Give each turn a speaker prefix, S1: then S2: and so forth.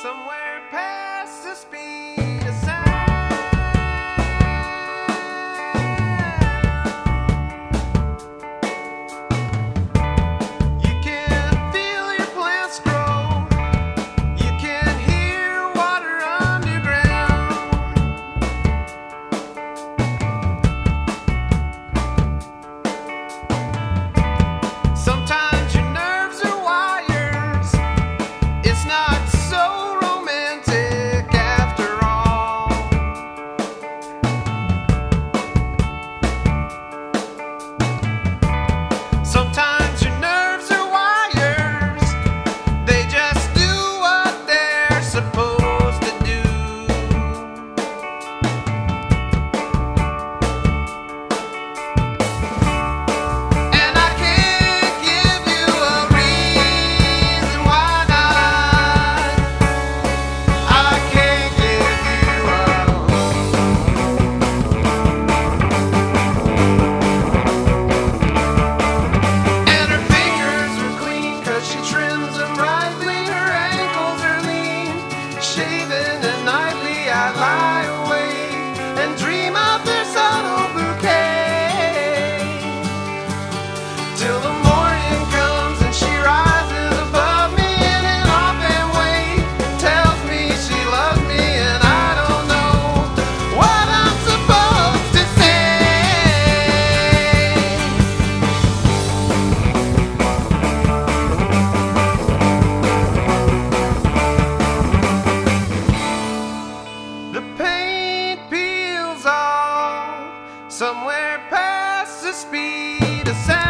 S1: somewhere past the speed of sound. You can feel your plants grow. You can hear water underground. Sometimes your nerves are wires. It's not so romantic after all. Sometimes your nerves are wires. They just do what they're supposed to do. And I can't give you a reason why not. I can't give you And her fingers are clean 'cause she trims them rightly. Her ankles are lean, shaven and nightly. I lie awake and dream of their subtle bouquet till the morning comes and she rises above me in an offhand way, tells me she loves me and I don't know what I'm supposed to say. The paint peels off somewhere past the speed of sound.